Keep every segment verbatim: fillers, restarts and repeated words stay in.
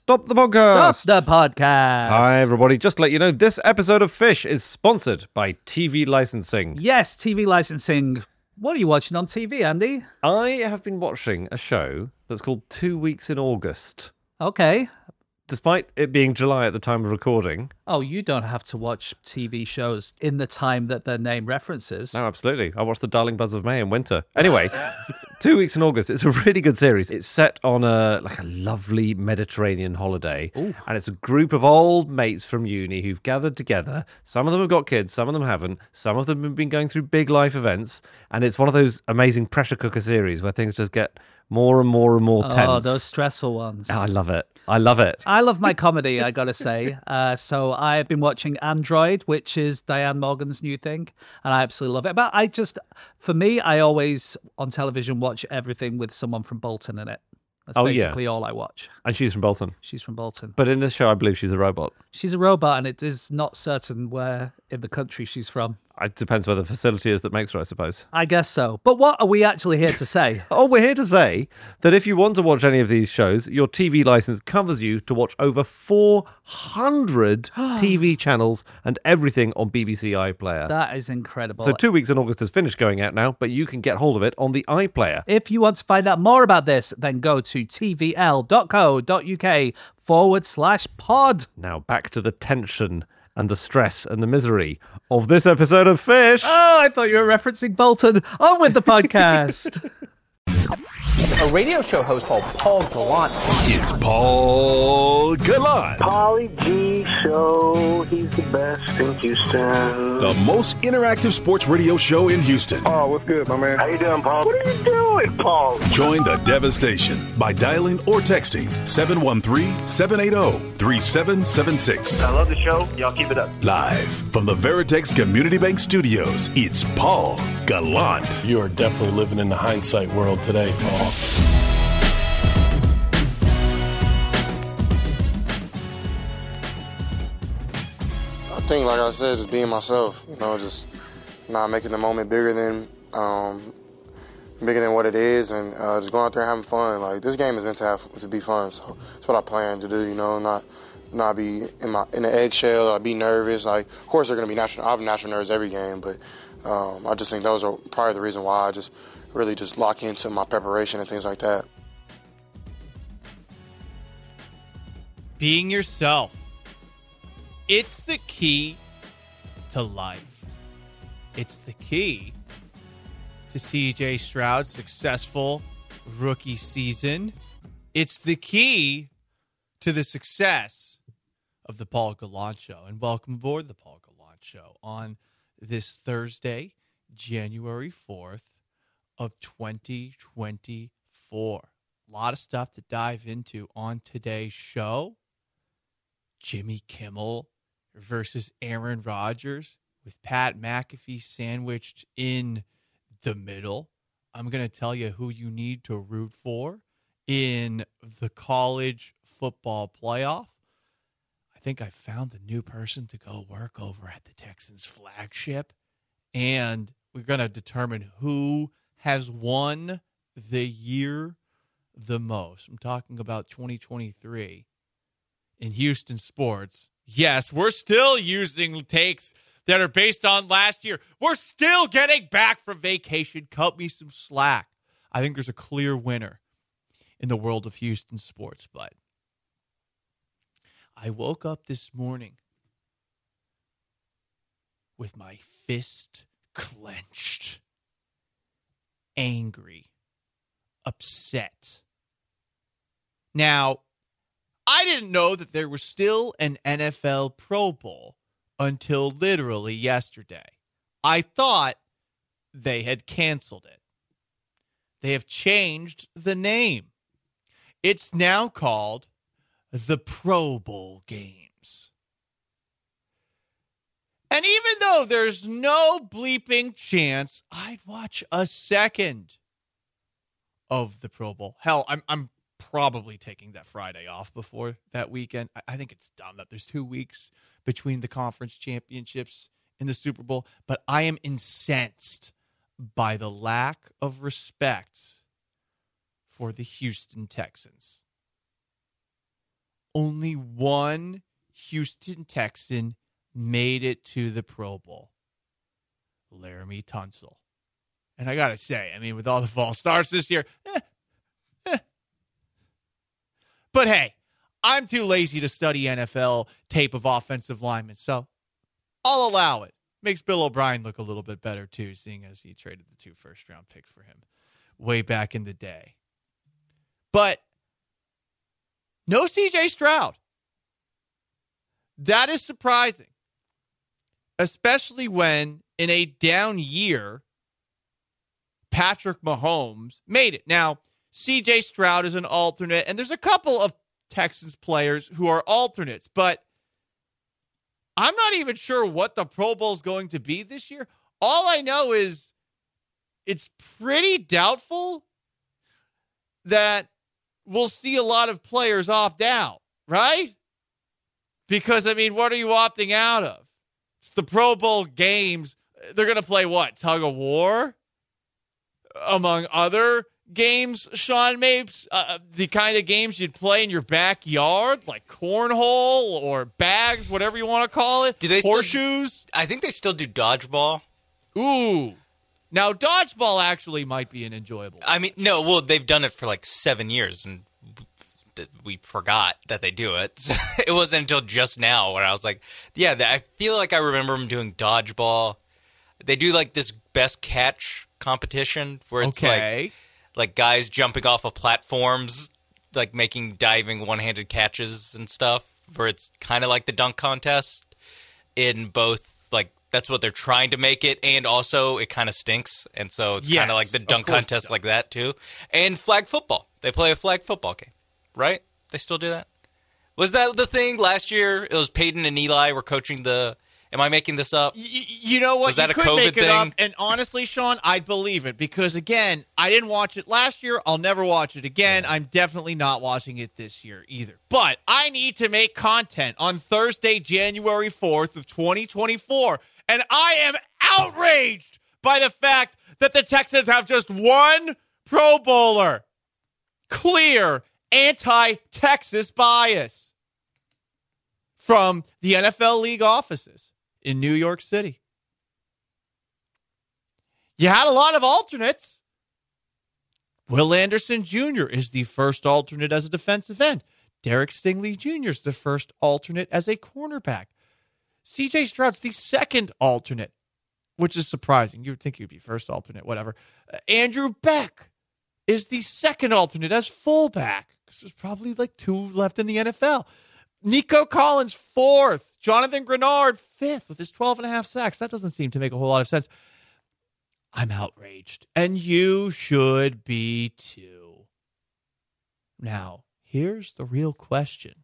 Stop the podcast. Stop the podcast. Hi, everybody. Just to let you know, this episode of Fish is sponsored by T V licensing. Yes, T V licensing. What are you watching on T V, Andy? I have been watching a show that's called Two Weeks in August. Okay. Despite it being July at the time of recording. Oh, you don't have to watch T V shows in the time that their name references. No, absolutely. I watched The Darling Buzz of May in winter. Anyway, Two Weeks in August. It's a really good series. It's set on a like a lovely Mediterranean holiday. Ooh. And it's a group of old mates from uni who've gathered together. Some of them have got kids, some of them haven't. Some of them have been going through big life events. And it's one of those amazing pressure cooker series where things just get more and more and more tense. Oh, those stressful ones. Oh, I love it. I love it. I love my comedy, I gotta say. Uh, so I've been watching Android, which is Diane Morgan's new thing, and I absolutely love it. But I just, for me, I always, on television, watch everything with someone from Bolton in it. That's Oh, yeah. basically all I watch. And she's from Bolton. She's from Bolton. But in this show, I believe she's a robot. She's a robot, and it is not certain where in the country she's from. It depends where the facility is that makes her, I suppose. I guess so. But what are we actually here to say? Oh, we're here to say that if you want to watch any of these shows, your T V license covers you to watch over four hundred T V channels and everything on B B C iPlayer. That is incredible. So Two Weeks in August has finished going out now, but you can get hold of it on the iPlayer. If you want to find out more about this, then go to tvl.co.uk forward slash pod. Now back to the tension and the stress and the misery of this episode of Fish. Oh, I thought you were referencing Bolton. On with the podcast. A radio show host called Paul Gallant. It's Paul Gallant. Pauly G Show, he's the best in Houston. The most interactive sports radio show in Houston. Oh, what's good, my man? How you doing, Paul? What are you doing, Paul? Join the devastation by dialing or texting seven one three, seven eight zero, three seven seven six. I love the show. Y'all keep it up. Live from the Veritex Community Bank Studios, it's Paul Gallant. You are definitely living in the hindsight world today, Paul. I think, like I said, just being myself, you know, just not making the moment bigger than um, bigger than what it is, and uh, just going out there and having fun. Like, this game is meant to have to be fun, so that's what I plan to do. You know, not not be in my in the eggshell or be nervous. Like, of course, they're gonna be natural. I have natural nerves every game, but um, I just think those are probably the reason why I just really just lock into my preparation and things like that. Being yourself. It's the key to life. It's the key to C J Stroud's successful rookie season. It's the key to the success of the Paul Gallant Show. And welcome aboard the Paul Gallant Show on this Thursday, January fourth of twenty twenty-four. A lot of stuff to dive into on today's show. Jimmy Kimmel versus Aaron Rodgers with Pat McAfee sandwiched in the middle. I'm going to tell you who you need to root for in the college football playoff. I think I found a new person to go work over at the Texans flagship. And we're going to determine who has won the year the most. I'm talking about twenty twenty-three in Houston sports. Yes, we're still using takes that are based on last year. We're still getting back from vacation. Cut me some slack. I think there's a clear winner in the world of Houston sports, but I woke up this morning with my fist clenched, angry, upset. Now, I didn't know that there was still an N F L Pro Bowl until literally yesterday. I thought they had canceled it. They have changed the name. It's now called the Pro Bowl Games. And even though there's no bleeping chance I'd watch a second of the Pro Bowl. Hell, I'm I'm probably taking that Friday off before that weekend. I, I think it's dumb that there's two weeks between the conference championships and the Super Bowl, but I am incensed by the lack of respect for the Houston Texans. only one Houston Texan made it to the Pro Bowl. Laramie Tunsil. And I got to say, I mean, with all the false starts this year, eh, eh. But hey, I'm too lazy to study N F L tape of offensive linemen, so I'll allow it. Makes Bill O'Brien look a little bit better, too, seeing as he traded the two first-round picks for him way back in the day. But no C J Stroud. That is surprising, especially when in a down year, Patrick Mahomes made it. Now, C J Stroud is an alternate, and there's a couple of Texans players who are alternates, but I'm not even sure what the Pro Bowl is going to be this year. All I know is it's pretty doubtful that we'll see a lot of players opt out, right? Because, I mean, what are you opting out of? It's the Pro Bowl games. They're going to play what? Tug of war? Among other games, Sean Mapes? Uh, the kind of games you'd play in your backyard, like cornhole or bags, whatever you want to call it. Do they Horseshoes? Still, I think they still do dodgeball. Ooh. Now, dodgeball actually might be an enjoyable one. I mean, no, well, they've done it for like seven years, and we forgot that they do it. So it wasn't until just now when I was like, yeah, I feel like I remember them doing dodgeball. They do like this best catch competition where it's okay. like like guys jumping off of platforms, like making diving one-handed catches and stuff, where it's kind of like the dunk contest in both, like, that's what they're trying to make it, and also it kind of stinks, and so it's yes, kind of like the dunk contest like that too. And flag football. They play a flag football game, right? They still do that? Was that the thing last year? It was Peyton and Eli were coaching the... Am I making this up? Y- you know what? Was that you a could COVID make it thing? up, and honestly, Sean, I'd believe it because, again, I didn't watch it last year. I'll never watch it again. Yeah. I'm definitely not watching it this year either. But I need to make content on Thursday, January fourth of twenty twenty-four, and I am outraged by the fact that the Texans have just one Pro Bowler. Clear anti-Texas bias from the N F L league offices in New York City. You had a lot of alternates. Will Anderson Junior is the first alternate as a defensive end. Derek Stingley Junior is the first alternate as a cornerback. C J Stroud's the second alternate, which is surprising. You would think he'd be first alternate, whatever. Uh, Andrew Beck is the second alternate as fullback. There's probably like two left in the N F L. Nico Collins, fourth. Jonathan Grenard, fifth, with his twelve and a half sacks. That doesn't seem to make a whole lot of sense. I'm outraged, and you should be too. Now, here's the real question.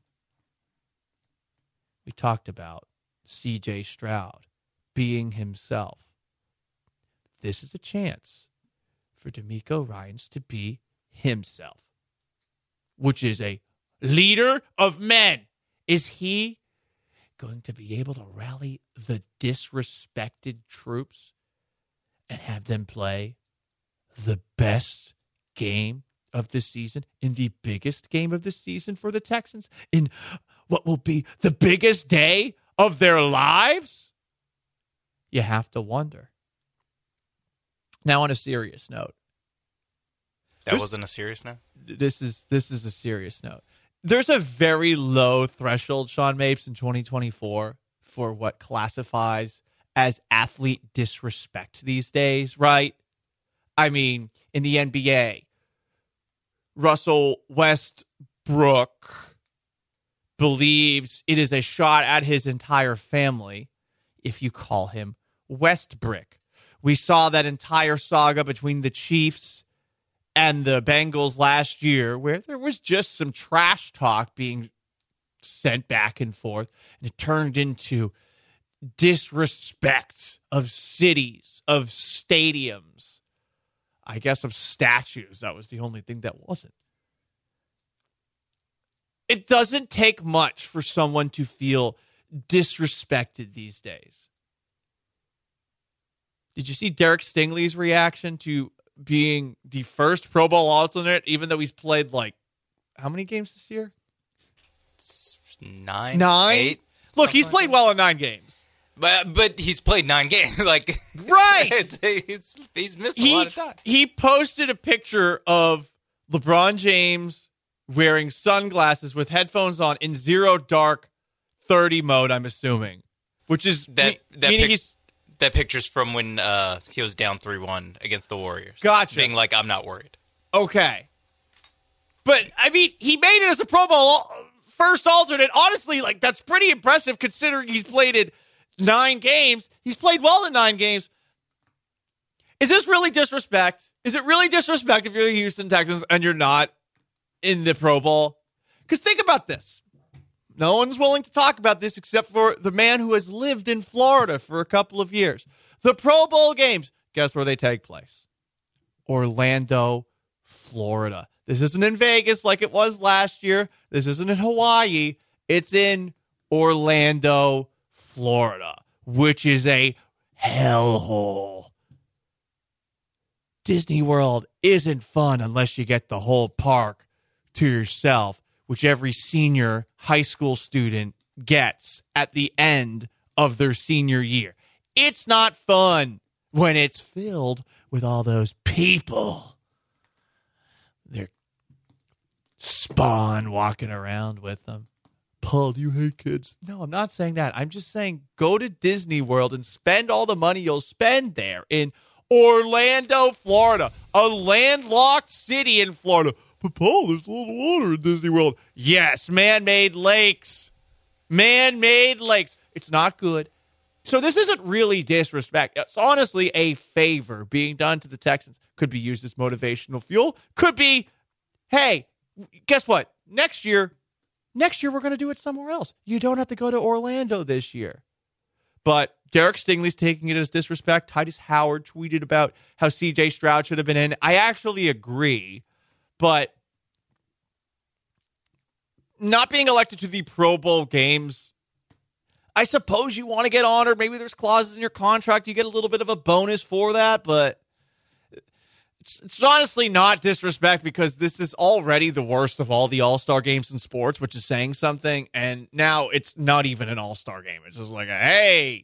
We talked about C J Stroud being himself. This is a chance for DeMeco Ryans to be himself, which is a leader of men. Is he going to be able to rally the disrespected troops and have them play the best game of the season in the biggest game of the season for the Texans in what will be the biggest day of their lives? You have to wonder. Now, on a serious note. That wasn't a serious note? This is this is a serious note. There's a very low threshold, Sean Mapes, in twenty twenty-four for what classifies as athlete disrespect these days, right? I mean, in the N B A, Russell Westbrook believes it is a shot at his entire family if you call him Westbrick. We saw that entire saga between the Chiefs and the Bengals last year where there was just some trash talk being sent back and forth, and it turned into disrespect of cities, of stadiums, I guess of statues. That was the only thing that wasn't. It doesn't take much for someone to feel disrespected these days. Did you see Derek Stingley's reaction to being the first Pro Bowl alternate, even though he's played like how many games this year? nine, Nine? eight. Look, he's like played that. well in nine games. But but he's played nine games. Like Right. it's, it's, he's missed a He, lot of time. he posted a picture of LeBron James wearing sunglasses with headphones on in zero dark thirty mode, I'm assuming. Which is That me- that meaning pic- he's that picture's from when uh, he was down three one against the Warriors. Gotcha. Being like, I'm not worried. okay. But I mean, he made it as a Pro Bowl first alternate. Honestly, like that's pretty impressive considering he's played in nine games. He's played well in nine games. Is this really disrespect? Is it really disrespect if you're the Houston Texans and you're not in the Pro Bowl? Because think about this. No one's willing to talk about this except for the man who has lived in Florida for a couple of years. The Pro Bowl games, guess where they take place? Orlando, Florida. This isn't in Vegas like it was last year. This isn't in Hawaii. It's in Orlando, Florida, which is a hellhole. Disney World isn't fun unless you get the whole park to yourself, which every senior high school student gets at the end of their senior year. It's not fun when it's filled with all those people. They're spawn walking around with them. Paul, do you hate kids? No, I'm not saying that. I'm just saying go to Disney World and spend all the money you'll spend there in Orlando, Florida, a landlocked city in Florida. But Paul, there's a little water in Disney World. Yes, man-made lakes. Man-made lakes. It's not good. So this isn't really disrespect. It's honestly a favor being done to the Texans. Could be used as motivational fuel. Could be, hey, guess what? Next year, next year we're going to do it somewhere else. You don't have to go to Orlando this year. But Derek Stingley's taking it as disrespect. Titus Howard tweeted about how C J Stroud should have been in. I actually agree. But not being elected to the Pro Bowl games, I suppose you want to get honored. Maybe there's clauses in your contract. You get a little bit of a bonus for that, but it's, it's honestly not disrespect because this is already the worst of all the all-star games in sports, which is saying something. And now it's not even an all-star game. It's just like, a, hey.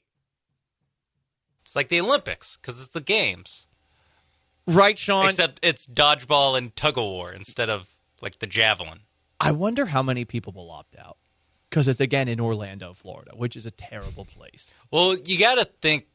It's like the Olympics because it's the games. Right, Sean? Except it's dodgeball and tug-of-war instead of like the javelin. I wonder how many people will opt out. Because it's, again, in Orlando, Florida, which is a terrible place. Well, you got to think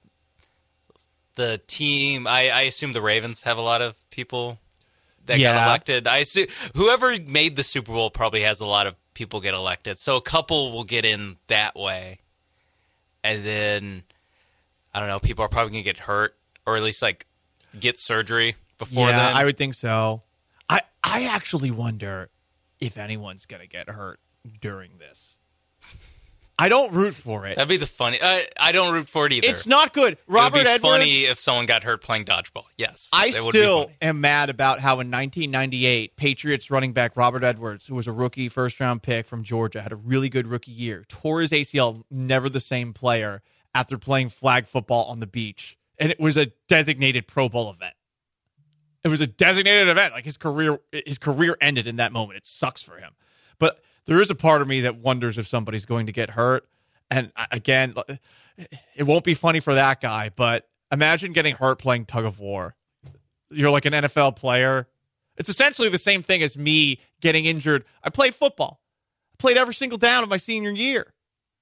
the team, I, I assume the Ravens have a lot of people that Yeah. got elected. I assume whoever made the Super Bowl probably has a lot of people get elected. So a couple will get in that way. And then, I don't know, people are probably going to get hurt or at least like get surgery before yeah, then. I would think so. I, I actually wonder if anyone's going to get hurt during this. I don't root for it. That'd be the funny. I, I don't root for it either. It's not good. Robert it would be Edwards. funny if someone got hurt playing dodgeball. Yes. I that would be still funny. am mad about how in nineteen ninety-eight, Patriots running back Robert Edwards, who was a rookie first-round pick from Georgia, had a really good rookie year, tore his A C L, never the same player, after playing flag football on the beach. And it was a designated Pro Bowl event. It was a designated event. Like his career, his career ended in that moment. It sucks for him. But there is a part of me that wonders if somebody's going to get hurt. And again, it won't be funny for that guy, but imagine getting hurt playing tug of war. You're like an N F L player. It's essentially the same thing as me getting injured. I played football. I played every single down of my senior year.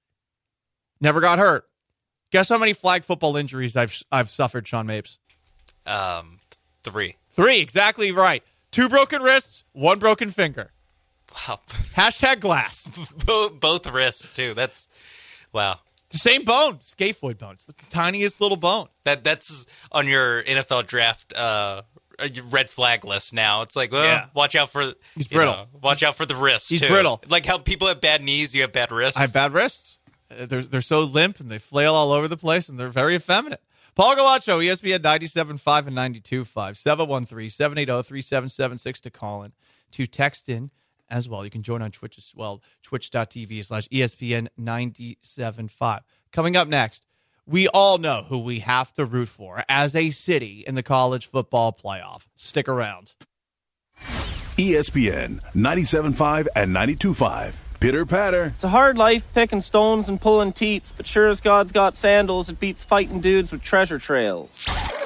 Never got hurt. Guess how many flag football injuries I've I've suffered, Sean Mapes? Um, three. Three, exactly right. Two broken wrists, one broken finger. Wow. Hashtag glass. both, both wrists, too. That's, wow. The same bone, scaphoid bone. It's the tiniest little bone. That That's on your N F L draft uh, red flag list now. It's like, well, Yeah. watch out for He's you brittle. know, watch out for the wrists, He's too. brittle. Like how people have bad knees, you have bad wrists. I have bad wrists. Uh, They're, they're so limp and they flail all over the place and they're very effeminate. Paul Galaccio, E S P N ninety-seven point five and ninety-two point five, seven one three, seven eight zero, three seven seven six to call in, to text in as well. You can join on Twitch as well, twitch.tv slash ESPN ninety-seven point five. Coming up next, we all know who we have to root for as a city in the college football playoff. Stick around. E S P N ninety-seven point five and ninety-two point five. Pitter patter. It's a hard life picking stones and pulling teats, but sure as God's got sandals, it beats fighting dudes with treasure trails.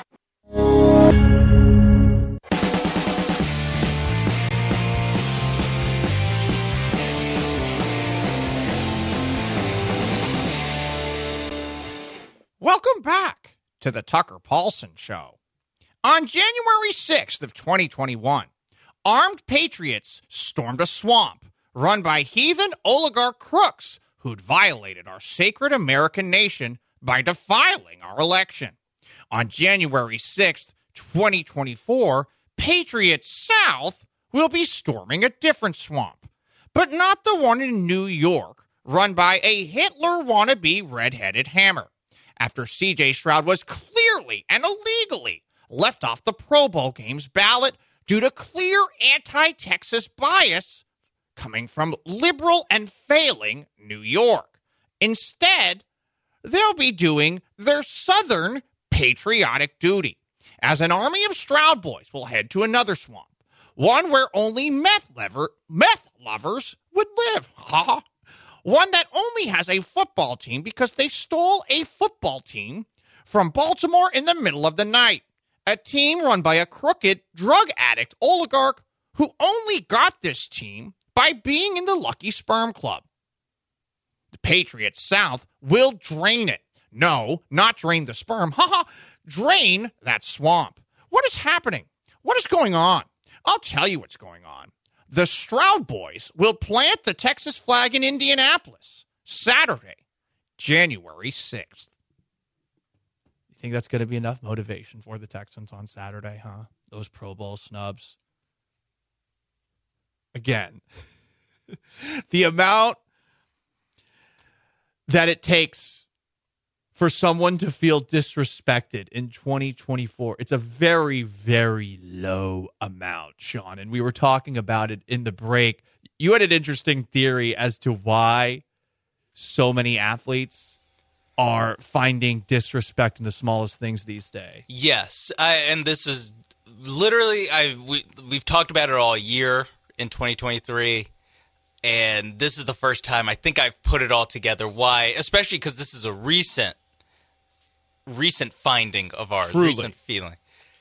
Welcome back to the Tucker Paulson Show. On January sixth of twenty twenty-one, armed patriots stormed a swamp run by heathen oligarch crooks who'd violated our sacred American nation by defiling our election. On January sixth, twenty twenty-four, Patriots South will be storming a different swamp, but not the one in New York, run by a Hitler wannabe red-headed hammer, after C J Stroud was clearly and illegally left off the Pro Bowl game's ballot due to clear anti-Texas bias coming from liberal and failing New York. Instead, they'll be doing their Southern patriotic duty, as an army of Stroud boys will head to another swamp, one where only meth, lever, meth lovers would live. Ha! One that only has a football team because they stole a football team from Baltimore in the middle of the night. A team run by a crooked, drug addict oligarch who only got this team by being in the Lucky Sperm Club. The Patriots South will drain it. No, not drain the sperm. Ha ha! Drain that swamp. What is happening? What is going on? I'll tell you what's going on. The Stroud boys will plant the Texas flag in Indianapolis Saturday, January sixth. You think that's going to be enough motivation for the Texans on Saturday, huh? Those Pro Bowl snubs. Again, the amount that it takes for someone to feel disrespected in twenty twenty-four, it's a very, very low amount, Sean. And we were talking about it in the break. You had an interesting theory as to why so many athletes are finding disrespect in the smallest things these days. Yes, I, and this is literally, I we, we've talked about it all year in twenty twenty-three, and this is the first time I think I've put it all together. Why? Especially because this is a recent recent finding of ours, Truly. recent feeling.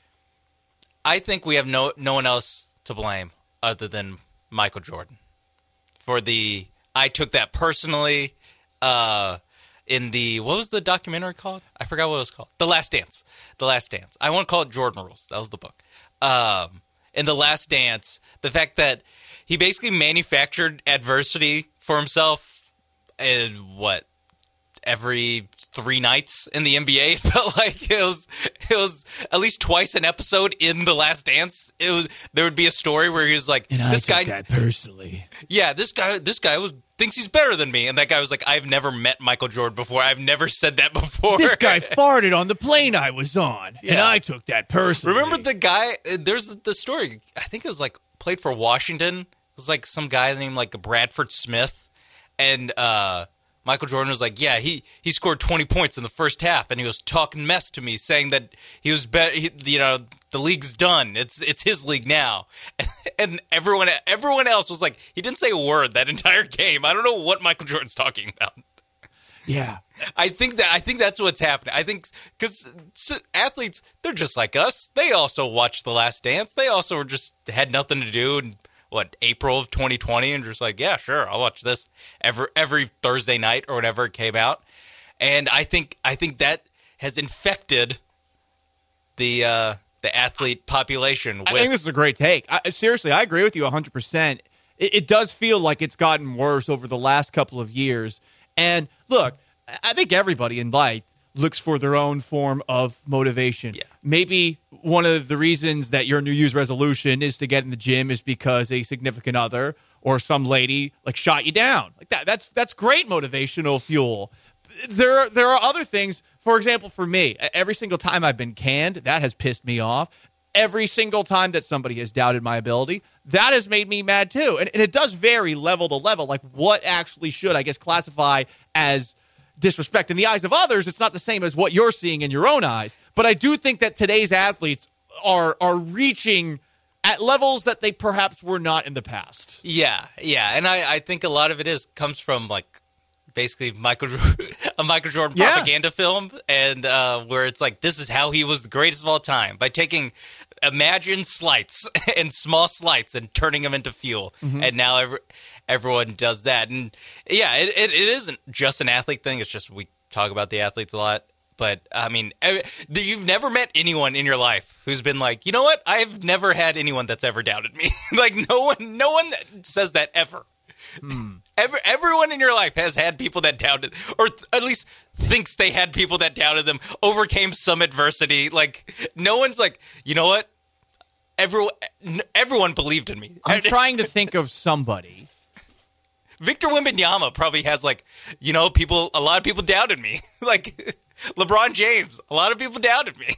I think we have no no one else to blame other than Michael Jordan for the I took that personally uh, in the, what was the documentary called? I forgot what it was called. The Last Dance. The Last Dance. I won't call it Jordan Rules. That was the book. Um, in The Last Dance, the fact that he basically manufactured adversity for himself in what, every three nights in the N B A. It felt like it was it was at least twice an episode in The Last Dance. It was, there would be a story where he was like, And "This I took guy, that personally." yeah, this guy, this guy was thinks he's better than me," and that guy was like, "I've never met Michael Jordan before. I've never said that before." This guy farted on the plane I was on, and Yeah. I took that personally. Remember the guy? There's the story. I think it was like played for Washington. It was like some guy named like Bradford Smith, and uh, Michael Jordan was like, "Yeah, he he scored twenty points in the first half, and he was talking mess to me, saying that he was better. You know, the league's done. It's it's his league now." And everyone everyone else was like, he didn't say a word that entire game. I don't know what Michael Jordan's talking about. Yeah. I think that I think that's what's happening. I think because athletes, they're just like us. They also watched The Last Dance. They also were just had nothing to do in what April of twenty twenty, and just like, yeah, sure, I'll watch this every every Thursday night or whenever it came out. And I think I think that has infected the uh, the athlete population. With, I think this is a great take. I, seriously, I agree with you one hundred percent. It, it does feel like it's gotten worse over the last couple of years. And look, I think everybody in life looks for their own form of motivation. Yeah. Maybe one of the reasons that your New Year's resolution is to get in the gym is because a significant other or some lady like shot you down. Like that. That's that's great motivational fuel. There, there are other things. For example, for me, every single time I've been canned, that has pissed me off. Every single time that somebody has doubted my ability, that has made me mad too. And, and it does vary level to level. Like what actually should, I guess, classify as disrespect in the eyes of others. It's not the same as what you're seeing in your own eyes. But I do think that today's athletes are are reaching at levels that they perhaps were not in the past. Yeah, yeah, and I, I think a lot of it is comes from like basically Michael a Michael Jordan Yeah. propaganda film, and uh, where it's like this is how he was the greatest of all time by taking imagined slights and small slights and turning them into fuel, Mhm. and now every, everyone does that, and yeah, it, it it isn't just an athlete thing. It's just we talk about the athletes a lot. But, I mean, you've never met anyone in your life who's been like, you know what? I've never had anyone that's ever doubted me. Like, no one no one says that ever. Hmm. Every, everyone in your life has had people that doubted, or th- at least thinks they had people that doubted them, overcame some adversity. Like, no one's like, you know what? Everyone, everyone believed in me. I'm trying to think of somebody. Victor Wembanyama probably has, like, you know, people, a lot of people doubted me. Like, LeBron James, a lot of people doubted me.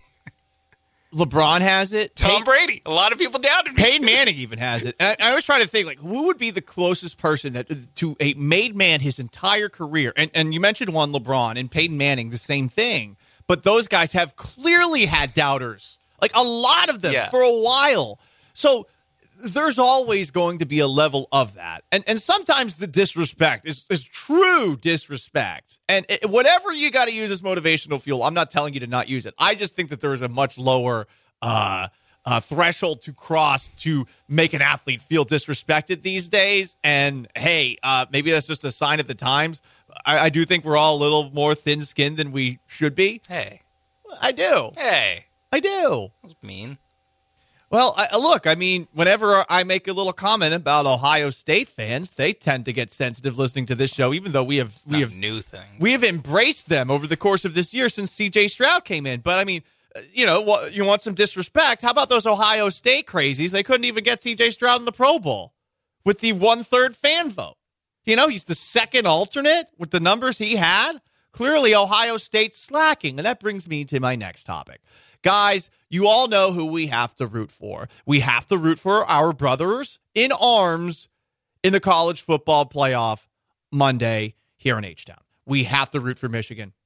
LeBron has it. Tom Pey- Brady, a lot of people doubted me. Peyton Manning even has it. And I, I was trying to think, like, who would be the closest person that to a made man his entire career? And and you mentioned one, LeBron, and Peyton Manning, the same thing. But those guys have clearly had doubters, like a lot of them Yeah. for a while. So there's always going to be a level of that. And and sometimes the disrespect is, is true disrespect. And it, whatever you got to use as motivational fuel, I'm not telling you to not use it. I just think that there is a much lower uh, uh, threshold to cross to make an athlete feel disrespected these days. And, hey, uh, maybe that's just a sign of the times. I, I do think we're all a little more thin-skinned than we should be. Hey. I do. Hey. I do. That's mean. Well, I, look, I mean, whenever I make a little comment about Ohio State fans, they tend to get sensitive listening to this show, even though we have It's we not have a new thing. we have embraced them over the course of this year since C J Stroud came in. But I mean, uh, you know, what, you want some disrespect? How about those Ohio State crazies? They couldn't even get C J Stroud in the Pro Bowl with the one-third fan vote. You know, he's the second alternate with the numbers he had. Clearly, Ohio State's slacking, and that brings me to my next topic. Guys, you all know who we have to root for. We have to root for our brothers in arms in the college football playoff Monday here in H-Town. We have to root for Michigan.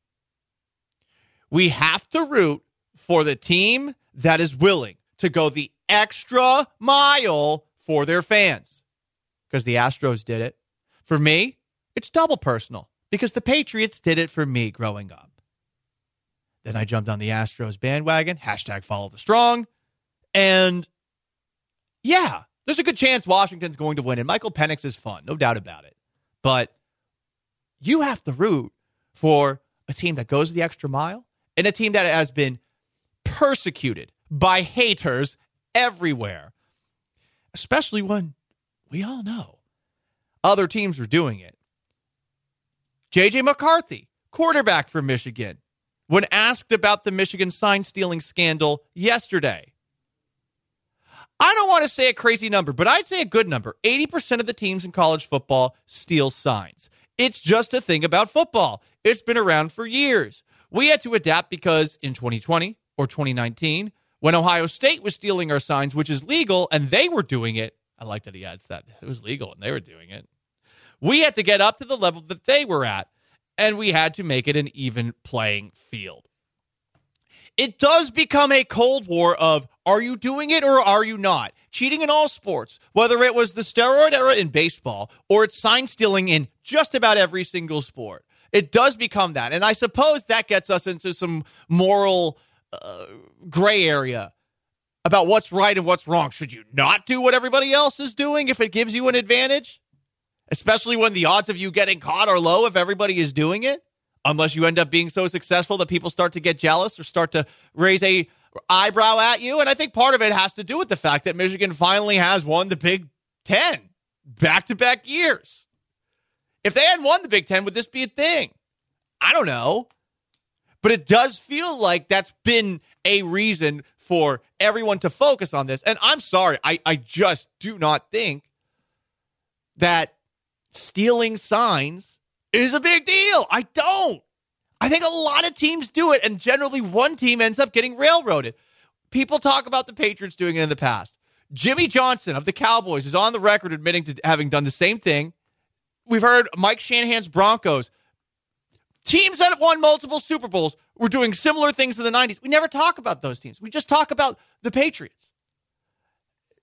We have to root for the team that is willing to go the extra mile for their fans. Because the Astros did it. For me, it's double personal. Because the Patriots did it for me growing up. Then I jumped on the Astros bandwagon, hashtag follow the strong. And yeah, there's a good chance Washington's going to win. And Michael Penix is fun, no doubt about it. But you have to root for a team that goes the extra mile and a team that has been persecuted by haters everywhere. Especially when we all know other teams are doing it. J J McCarthy, quarterback for Michigan, when asked about the Michigan sign-stealing scandal yesterday. I don't want to say a crazy number, but I'd say a good number. eighty percent of the teams in college football steal signs. It's just a thing about football. It's been around for years. We had to adapt because in twenty twenty or twenty nineteen, when Ohio State was stealing our signs, which is legal, and they were doing it, I like that he adds that. It was legal and they were doing it. We had to get up to the level that they were at, and we had to make it an even playing field. It does become a cold war of, are you doing it or are you not? Cheating in all sports, whether it was the steroid era in baseball or it's sign stealing in just about every single sport. It does become that. And I suppose that gets us into some moral uh, gray area about what's right and what's wrong. Should you not do what everybody else is doing if it gives you an advantage? Especially when the odds of you getting caught are low if everybody is doing it, unless you end up being so successful that people start to get jealous or start to raise a eyebrow at you. And I think part of it has to do with the fact that Michigan finally has won the Big Ten back-to-back years. If they hadn't won the Big Ten, would this be a thing? I don't know. But it does feel like that's been a reason for everyone to focus on this. And I'm sorry, I, I just do not think that stealing signs is a big deal. I don't. I think a lot of teams do it, and generally one team ends up getting railroaded. People talk about the Patriots doing it in the past. Jimmy Johnson of the Cowboys is on the record admitting to having done the same thing. We've heard Mike Shanahan's Broncos. Teams that have won multiple Super Bowls were doing similar things in the nineties. We never talk about those teams. We just talk about the Patriots.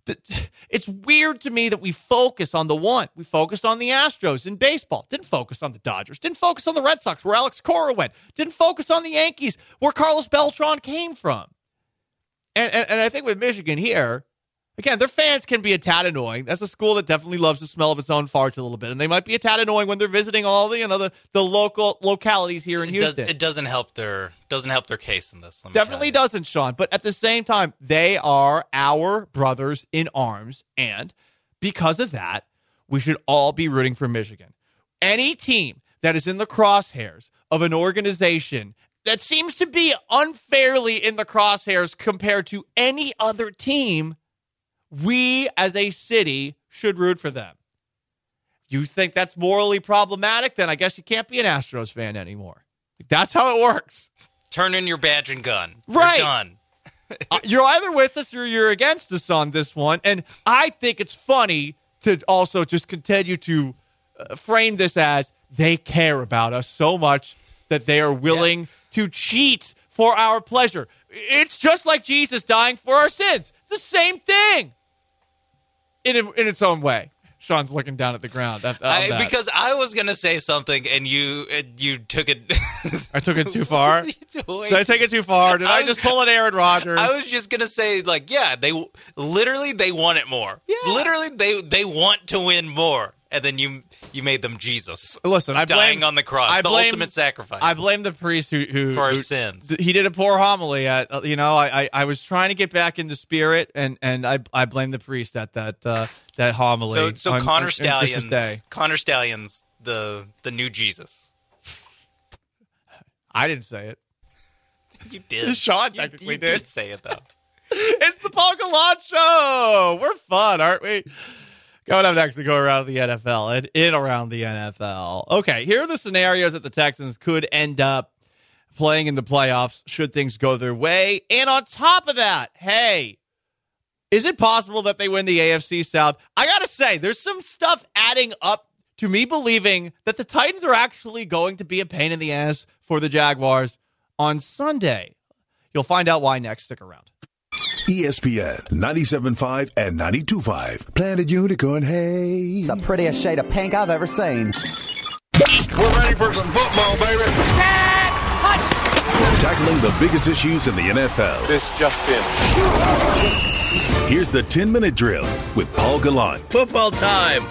it's weird to me that we focus on the one. We focused on the Astros in baseball. Didn't focus on the Dodgers. Didn't focus on the Red Sox, where Alex Cora went. Didn't focus on the Yankees, where Carlos Beltran came from. And, and, and I think with Michigan here, again, their fans can be a tad annoying. That's a school that definitely loves the smell of its own farts a little bit. And they might be a tad annoying when they're visiting all the, you know, the, the local localities here in it Houston. Does, it doesn't help their doesn't help their case in this. Definitely doesn't, Sean. But at the same time, they are our brothers in arms. And because of that, we should all be rooting for Michigan. Any team that is in the crosshairs of an organization that seems to be unfairly in the crosshairs compared to any other team, we as a city should root for them. If you think that's morally problematic, then I guess you can't be an Astros fan anymore. That's how it works. Turn in your badge and gun. Right. You're done. uh, you're either with us or you're against us on this one. And I think it's funny to also just continue to uh, frame this as they care about us so much that they are willing yeah. to cheat for our pleasure. It's just like Jesus dying for our sins. It's the same thing. In, in its own way. Sean's looking down at the ground. That, I, because I was going to say something, and you you took it. I took it too far? Did I take it too far? Did I, I was, just pull an Aaron Rodgers? I was just going to say, like, yeah, they literally, they want it more. Yeah. Literally, they, they want to win more. And then you you made them Jesus. Listen, I dying blame, on the cross, I the blame, ultimate sacrifice. I blame the priest who, who for our who, sins. He did a poor homily. At you know, I, I, I was trying to get back into spirit, and, and I I blame the priest at that uh, that homily. So so on, Connor on, Stallions, Day. Connor Stallions, the the new Jesus. I didn't say it. You did. Sean technically you, you did. did say it though. It's the Paul Gallant Show. We're fun, aren't we? Going up next, we go around the N F L and in around the N F L. Okay, here are the scenarios that the Texans could end up playing in the playoffs should things go their way. And on top of that, hey, is it possible that they win the A F C South? I got to say, there's some stuff adding up to me believing that the Titans are actually going to be a pain in the ass for the Jaguars on Sunday. You'll find out why next. Stick around. E S P N ninety-seven point five and ninety-two point five. Planet Unicorn, hey. It's the prettiest shade of pink I've ever seen. We're ready for some football, baby. Tackling the biggest issues in the N F L. This just in. Here's the ten-minute drill with Paul Gallant. Football time.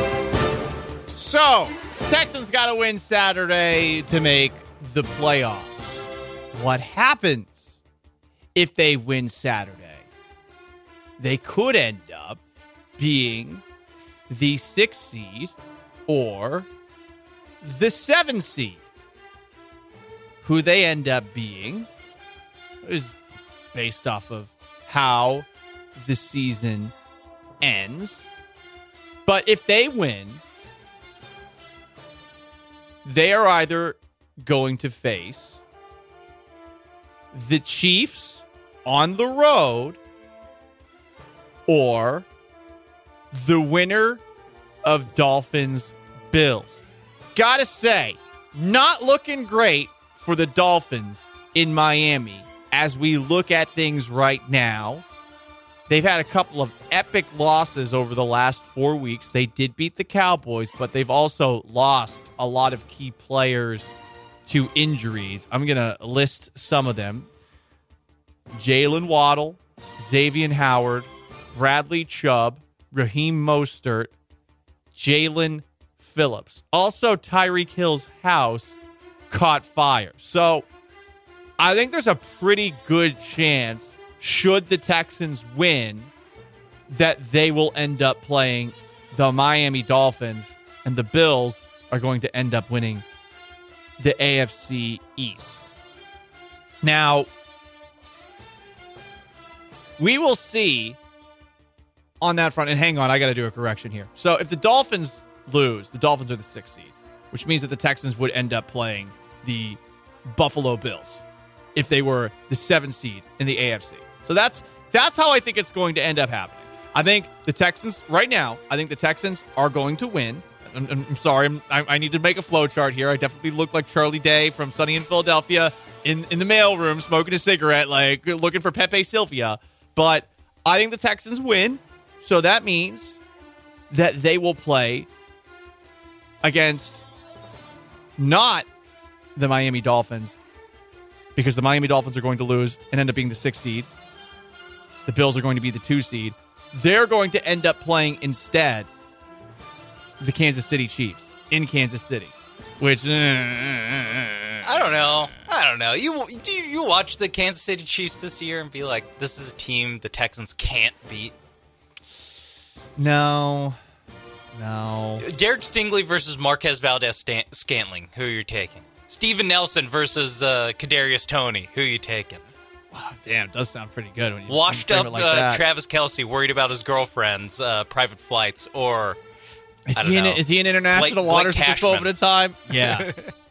So, Texans got to win Saturday to make the playoffs. What happens if they win Saturday? They could end up being the sixth seed or the seventh seed. Who they end up being is based off of how the season ends. But if they win, they are either going to face the Chiefs on the road or the winner of Dolphins Bills. Gotta say, not looking great for the Dolphins in Miami as we look at things right now. They've had a couple of epic losses over the last four weeks. They did beat the Cowboys, but they've also lost a lot of key players to injuries. I'm going to list some of them. Jalen Waddle, Xavier Howard, Bradley Chubb, Raheem Mostert, Jalen Phillips. Also, Tyreek Hill's house caught fire. So I think there's a pretty good chance, should the Texans win, that they will end up playing the Miami Dolphins, and the Bills are going to end up winning the A F C East. Now, we will see on that front. And hang on, I got to do a correction here. So if the Dolphins lose, the Dolphins are the sixth seed, which means that the Texans would end up playing the Buffalo Bills if they were the seventh seed in the A F C. So that's that's how I think it's going to end up happening. I think the Texans, right now, I think the Texans are going to win. I'm, I'm sorry, I'm, I, I need to make a flow chart here. I definitely look like Charlie Day from Sunny in Philadelphia in, in the mailroom, smoking a cigarette, like looking for Pepe Sylvia. But I think the Texans win. So that means that they will play against not the Miami Dolphins, because the Miami Dolphins are going to lose and end up being the sixth seed. The Bills are going to be the two seed. They're going to end up playing instead the Kansas City Chiefs in Kansas City, which uh, I don't know. I don't know. You do you, you watch the Kansas City Chiefs this year and be like, this is a team the Texans can't beat? No. No. Derek Stingley versus Marquez Valdez-Scantling. Who are you taking? Steven Nelson versus uh, Kadarius Toney. Who are you taking? Wow, damn, it does sound pretty good when you Washed when you up frame it like uh, that. Travis Kelce, worried about his girlfriend's uh, private flights, or Is I don't he in know. is he in international Blake- waters Blake at this Cashman. moment in time? Yeah.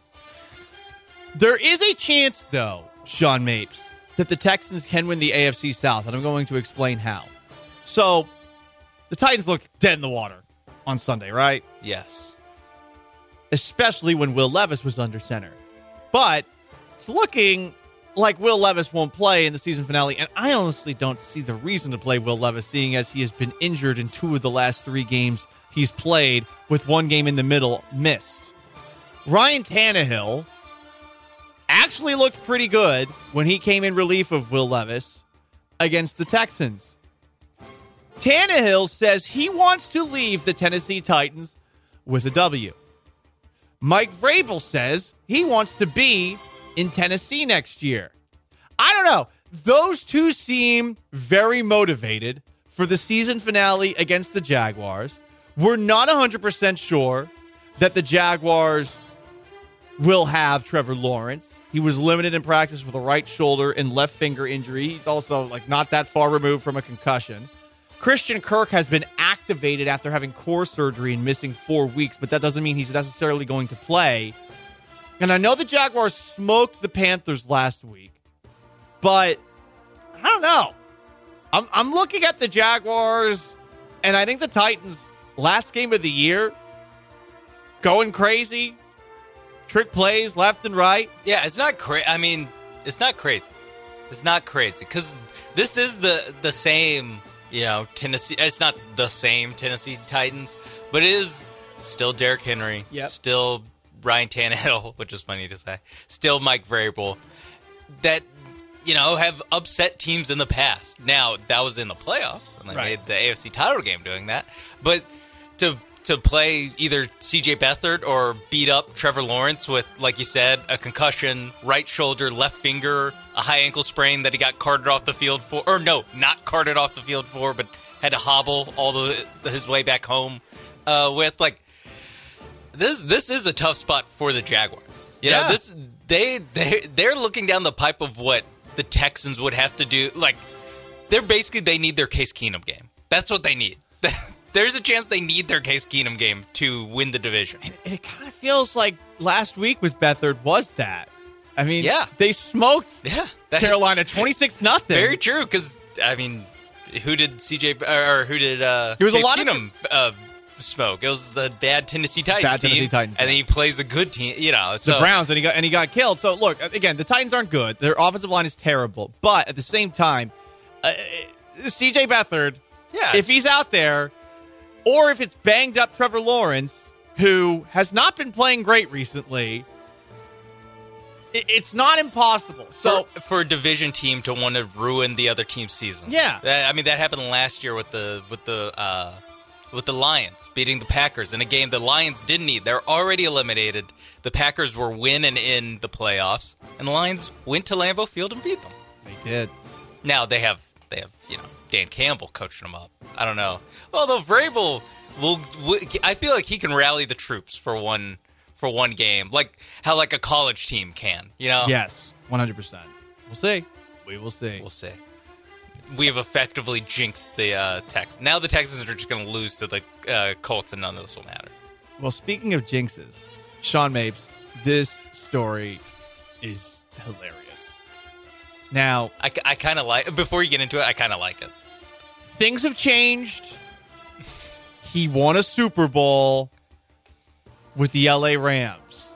There is a chance, though, Sean Mapes, that the Texans can win the A F C South, and I'm going to explain how. So, the Titans looked dead in the water on Sunday, right? Yes. Especially when Will Levis was under center. But it's looking like Will Levis won't play in the season finale, and I honestly don't see the reason to play Will Levis, seeing as he has been injured in two of the last three games he's played, with one game in the middle missed. Ryan Tannehill actually looked pretty good when he came in relief of Will Levis against the Texans. Tannehill says he wants to leave the Tennessee Titans with a W. Mike Vrabel says he wants to be in Tennessee next year. I don't know. Those two seem very motivated for the season finale against the Jaguars. We're not one hundred percent sure that the Jaguars will have Trevor Lawrence. He was limited in practice with a right shoulder and left finger injury. He's also like not that far removed from a concussion. Christian Kirk has been activated after having core surgery and missing four weeks, but that doesn't mean he's necessarily going to play. And I know the Jaguars smoked the Panthers last week, but I don't know. I'm, I'm looking at the Jaguars, and I think the Titans, last game of the year, going crazy, trick plays left and right. Yeah, it's not crazy. I mean, it's not crazy. It's not crazy because this is the the same, you know, Tennessee. It's not the same Tennessee Titans, but it is still Derrick Henry. Yep. Still Ryan Tannehill, which is funny to say. Still Mike Vrabel. That, you know, have upset teams in the past. Now, that was in the playoffs, and they Right. made the A F C title game doing that. But to to play either C J Beathard or beat up Trevor Lawrence with, like you said, a concussion, right shoulder, left finger, a high ankle sprain that he got carted off the field for, or no, not carted off the field for, but had to hobble all the his way back home uh, with. Like, this this is a tough spot for the Jaguars. You Yeah. know, this they they they're looking down the pipe of what the Texans would have to do. Like, they're basically they need their Case Keenum game. That's what they need. There's a chance they need their Case Keenum game to win the division. And it kind of feels like last week with Beathard was that. I mean, Yeah. they smoked Yeah, that- Carolina twenty-six nothing. Very true. Because I mean, who did C J or who did uh, It was a Case lot of Keenum uh, smoke? It was the bad Tennessee Titans Bad team, Tennessee Titans, and then he yes. plays a good team. You know, so the Browns, and he got and he got killed. So look, again, the Titans aren't good. Their offensive line is terrible, but at the same time, uh, C J Beathard, Yeah, if it's- he's out there, or if it's banged up Trevor Lawrence, who has not been playing great recently, it, it's not impossible. So for, for a division team to want to ruin the other team's season. Yeah. That- I mean that happened last year with the with the uh, with the Lions beating the Packers in a game the Lions didn't need. They're already eliminated. The Packers were winning in the playoffs, and the Lions went to Lambeau Field and beat them. they did. Now they have they have you know Dan Campbell coaching them up. I don't know. Although Vrabel will, will, I feel like he can rally the troops for one for one game, like how like a college team can. You know. Yes, one hundred percent. We'll see. We will see. We'll see. We have effectively jinxed the uh, Texans. Now the Texans are just going to lose to the uh, Colts, and none of this will matter. Well, speaking of jinxes, Sean Mapes, this story is hilarious. Now, I, I kind of like. Before you get into it, I kind of like it. things have changed. He won a Super Bowl with the L A Rams.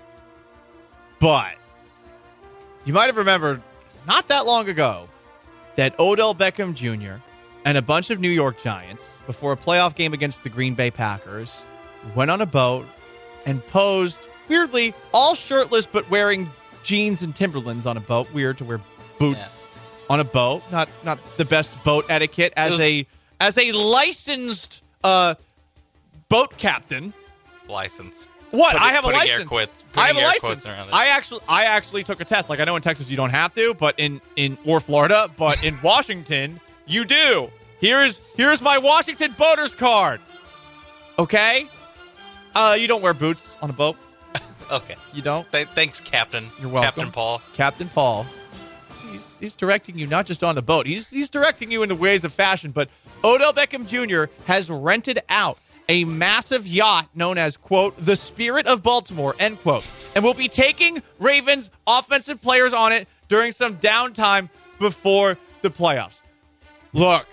But you might have remembered not that long ago that Odell Beckham Junior and a bunch of New York Giants, before a playoff game against the Green Bay Packers, went on a boat and posed, weirdly, all shirtless but wearing jeans and Timberlands on a boat. Weird to wear boots yeah. on a boat. Not not the best boat etiquette as was, a as a licensed uh, boat captain. Licensed. What? Put, I have a license. Air quotes, I have a air license. I actually I actually took a test. Like I know in Texas you don't have to, but in, in or Florida, but in Washington you do. Here's here's my Washington boater's card. Okay? Uh, you don't wear boots on a boat. Okay. You don't? Th- thanks, Captain. You're welcome. Captain Paul. Captain Paul. He's, he's directing you not just on the boat. He's he's directing you in the ways of fashion. But Odell Beckham Junior has rented out a massive yacht known as, quote, the Spirit of Baltimore, end quote, and will be taking Ravens offensive players on it during some downtime before the playoffs. Look,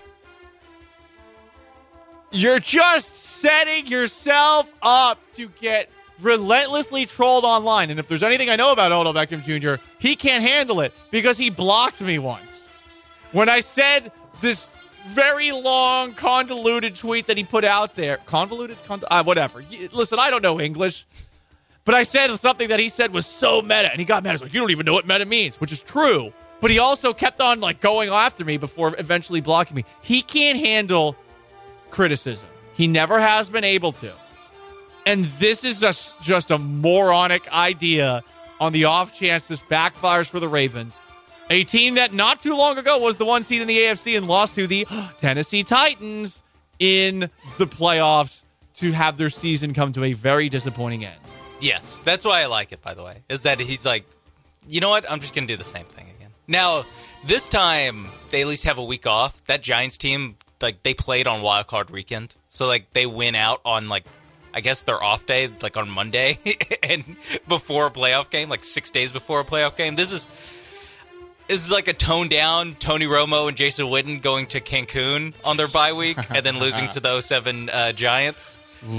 you're just setting yourself up to get relentlessly trolled online. And if there's anything I know about Odell Beckham Junior, he can't handle it because he blocked me once. When I said this very long, convoluted tweet that he put out there. Convoluted? Con- uh, whatever. Listen, I don't know English. But I said something that he said was so meta. And he got mad. He's like, you don't even know what meta means, which is true. But he also kept on like going after me before eventually blocking me. He can't handle criticism. He never has been able to. And this is just, just a moronic idea on the off chance this backfires for the Ravens. A team that not too long ago was the one seed in the A F C and lost to the Tennessee Titans in the playoffs to have their season come to a very disappointing end. Yes, that's why I like it, by the way, is that he's like, you know what? I'm just going to do the same thing again. Now, this time, they at least have a week off. That Giants team, like, they played on Wild Card Weekend. So, like, they win out on, like, I guess their off day, like, on Monday and before a playoff game, like, six days before a playoff game. This is... This is like a toned down Tony Romo and Jason Witten going to Cancun on their bye week and then losing to the oh seven uh, Giants.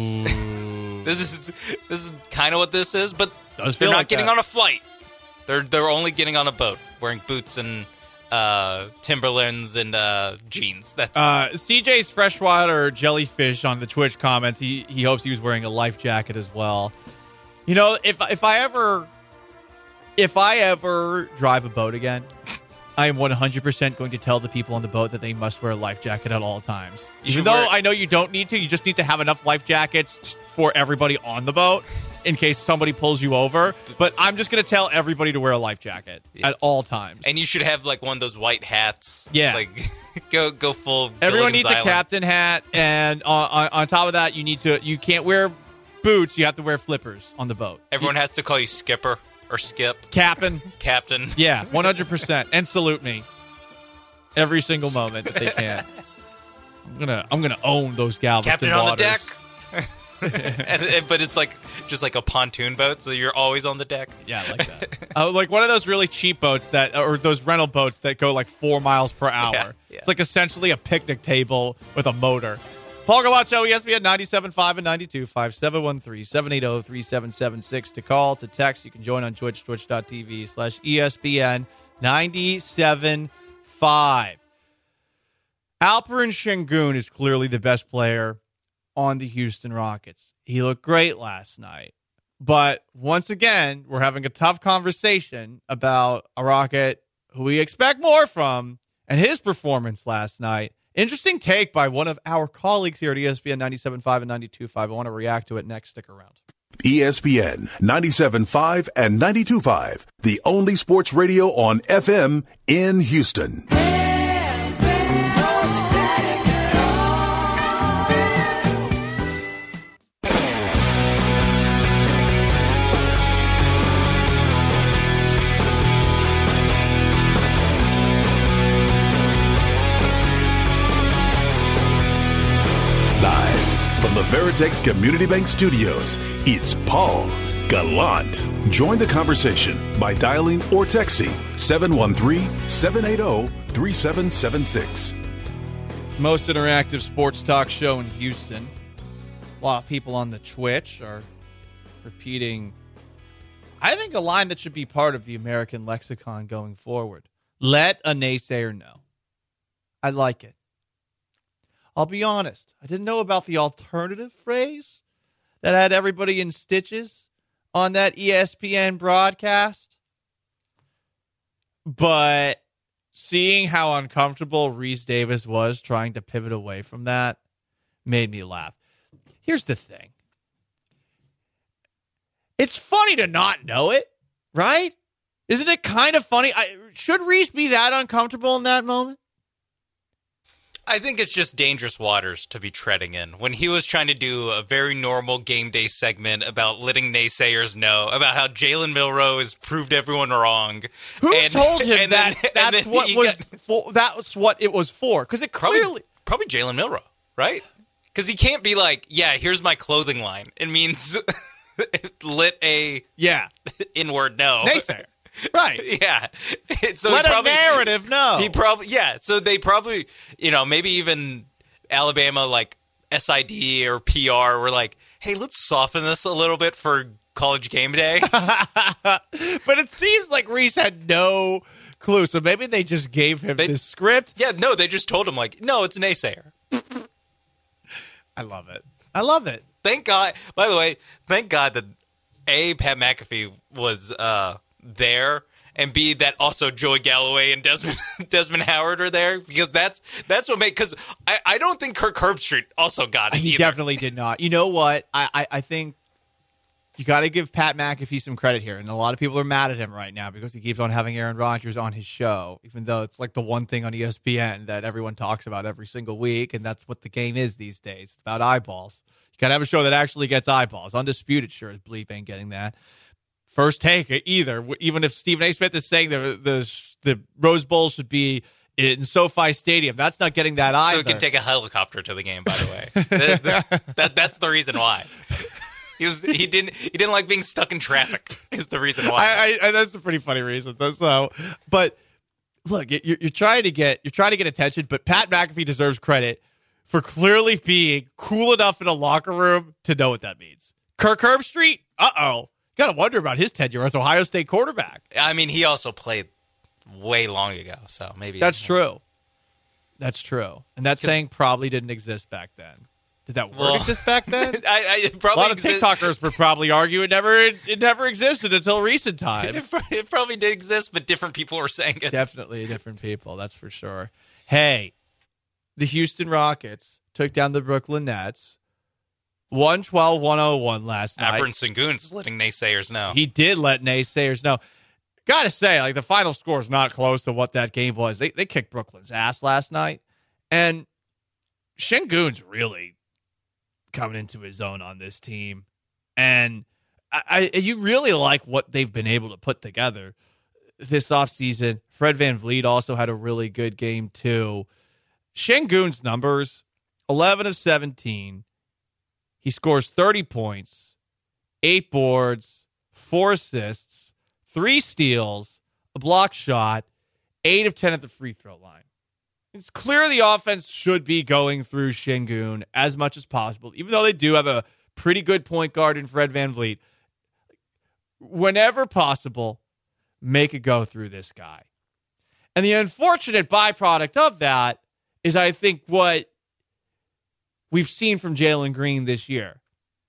this is this is kind of what this is, but Does they're not like getting that. on a flight. They're they're only getting on a boat, wearing boots and uh, Timberlands and uh, jeans. That's uh, C J's Freshwater Jellyfish on the Twitch comments. He he hopes he was wearing a life jacket as well. You know, if if I ever. If I ever drive a boat again, I am one hundred percent going to tell the people on the boat that they must wear a life jacket at all times. You Even should though wear- I know you don't need to, you just need to have enough life jackets for everybody on the boat in case somebody pulls you over. But I'm just going to tell everybody to wear a life jacket Yes. at all times. and you should have like one of those white hats. Yeah. like go go full. Everyone Gilligan's needs Island. a captain hat, and on, on, on top of that, you need to. You can't wear boots. You have to wear flippers on the boat. Everyone has to call you Skipper or Skip, Captain. Captain. Yeah, one hundred percent. And salute me every single moment that they can. I'm gonna, I'm gonna own those Galveston Captain on the waters. deck. and, and- but it's like just like a pontoon boat, so you're always on the deck. Yeah, I like that. uh, like one of those really cheap boats that, or those rental boats that go like four miles per hour. Yeah, yeah. It's like essentially a picnic table with a motor. Paul Galaccio, E S P N ninety-seven point five and ninety-two point five, seven one three, seven eight zero, three seven seven six to call, to text. You can join on Twitch, twitch.tv slash ESPN ninety-seven point five. Alperen Şengün is clearly the best player on the Houston Rockets. He looked great last night. But once again, we're having a tough conversation about a Rocket who we expect more from and his performance last night. Interesting take by one of our colleagues here at E S P N ninety-seven point five and ninety-two point five. I want to react to it next. Stick around. E S P N ninety-seven point five and ninety-two point five, the only sports radio on F M in Houston. From the Veritex Community Bank Studios, it's Paul Gallant. Join the conversation by dialing or texting seven one three, seven eight zero, three seven seven six. Most interactive sports talk show in Houston. A lot of people on the Twitch are repeating, I think, a line that should be part of the American lexicon going forward. Let a naysayer know. I like it. I'll be honest. I didn't know about the alternative phrase that had everybody in stitches on that E S P N broadcast. But seeing how uncomfortable Reese Davis was trying to pivot away from that made me laugh. Here's the thing. It's funny to not know it, right? Isn't it kind of funny? I, should Reese be that uncomfortable in that moment? I think it's just dangerous waters to be treading in. When he was trying to do a very normal game day segment about letting naysayers know about how Jalen Milroe has proved everyone wrong. Who and, told him and that then, that's what was got, for, that's what it was for? Because it clearly... Probably, probably Jalen Milroe, right? Because he can't be like, yeah, here's my clothing line. It means lit a yeah inward no. Naysayer. Right. Yeah. So Let he probably, a narrative know. He probably, yeah. So they probably, you know, maybe even Alabama, like S I D or P R were like, hey, let's soften this a little bit for college game day. But it seems like Reese had no clue. So maybe they just gave him they, this script. Yeah, no, they just told him, like, no, it's a naysayer. I love it. I love it. Thank God. By the way, thank God that A, Pat McAfee was uh, there, and B, that also Joey Galloway and Desmond Desmond Howard are there, because that's that's what made. Because I, I don't think Kirk Herbstreit also got it. He either. definitely did not. You know what? I I, I think you got to give Pat McAfee some credit here, and a lot of people are mad at him right now because he keeps on having Aaron Rodgers on his show, even though it's like the one thing on E S P N that everyone talks about every single week, and that's what the game is these days. It's about eyeballs. You got to have a show that actually gets eyeballs. Undisputed sure as bleep ain't getting that. First Take either. Even if Stephen A. Smith is saying the the the Rose Bowl should be in SoFi Stadium, that's not getting that either. So he can take a helicopter to the game. By the way, that, that, that, that's the reason why. He was he didn't he didn't like being stuck in traffic. Is the reason why. I, I, that's a pretty funny reason. Though, so, but look, you're, you're trying to get you're trying to get attention, but Pat McAfee deserves credit for clearly being cool enough in a locker room to know what that means. Kirk Herbstreit, uh oh. Got to wonder about his tenure as Ohio State quarterback. I mean, he also played way long ago, so maybe that's true. That's true, and that saying probably didn't exist back then. Did that word well, exist back then? I, I probably a lot of exist- TikTokers would probably argue it never it, it never existed until recent times. It probably did exist, but different people were saying it. Definitely different people, that's for sure. Hey, the Houston Rockets took down the Brooklyn Nets. one twelve one oh one last night. Aberrant Sengun's letting naysayers know. He did let naysayers know. Gotta say, like, the final score is not close to what that game was. They they kicked Brooklyn's ass last night. And Sengun's really coming into his own on this team. And I, I you really like what they've been able to put together this offseason. Fred VanVleet also had a really good game, too. Sengun's numbers, eleven of seventeen. He scores thirty points, eight boards, four assists, three steals, a block shot, eight of ten at the free throw line. It's clear the offense should be going through Sengun as much as possible, even though they do have a pretty good point guard in Fred VanVleet. Whenever possible, make it go through this guy. And the unfortunate byproduct of that is, I think, what we've seen from Jalen Green this year.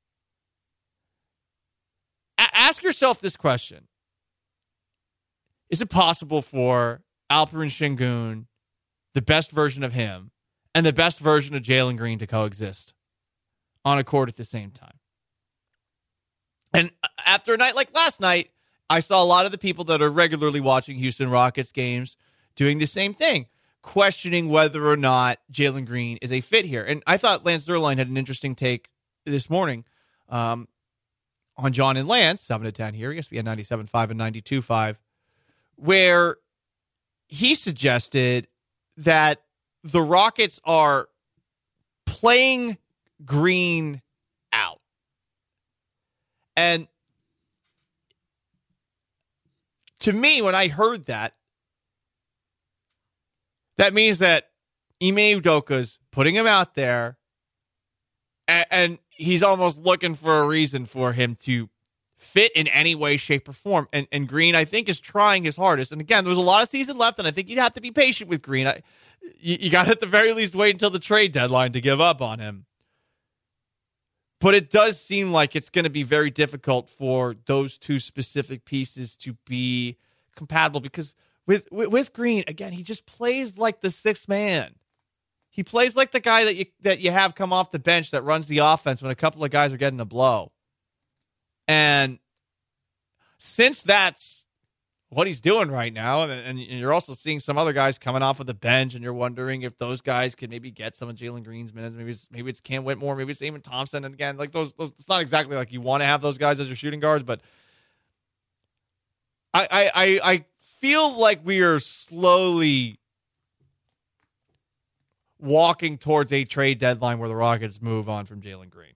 A- ask yourself this question. Is it possible for Alperen Sengun, the best version of him, and the best version of Jalen Green to coexist on a court at the same time? And after a night like last night, I saw a lot of the people that are regularly watching Houston Rockets games doing the same thing, questioning whether or not Jalen Green is a fit here. And I thought Lance Zierlein had an interesting take this morning um, on John and Lance, seven to ten here, E S P N ninety-seven point five and ninety-two point five, where he suggested that the Rockets are playing Green out. And to me, when I heard that, that means that Ime Udoka's putting him out there, and, and he's almost looking for a reason for him to fit in any way, shape, or form. And, and Green, I think, is trying his hardest. And again, there's a lot of season left, and I think you'd have to be patient with Green. I, you, you got to at the very least wait until the trade deadline to give up on him. But it does seem like it's going to be very difficult for those two specific pieces to be compatible because with, with with Green, again, he just plays like the sixth man. He plays like the guy that you that you have come off the bench that runs the offense when a couple of guys are getting a blow. And since that's what he's doing right now, and, and you're also seeing some other guys coming off of the bench, and you're wondering if those guys could maybe get some of Jalen Green's minutes. Maybe it's, maybe it's Cam Whitmore, maybe it's Eamon Thompson. And again, like those, those, it's not exactly like you want to have those guys as your shooting guards, but I, I, I, I feel like we are slowly walking towards a trade deadline where the Rockets move on from Jalen Green.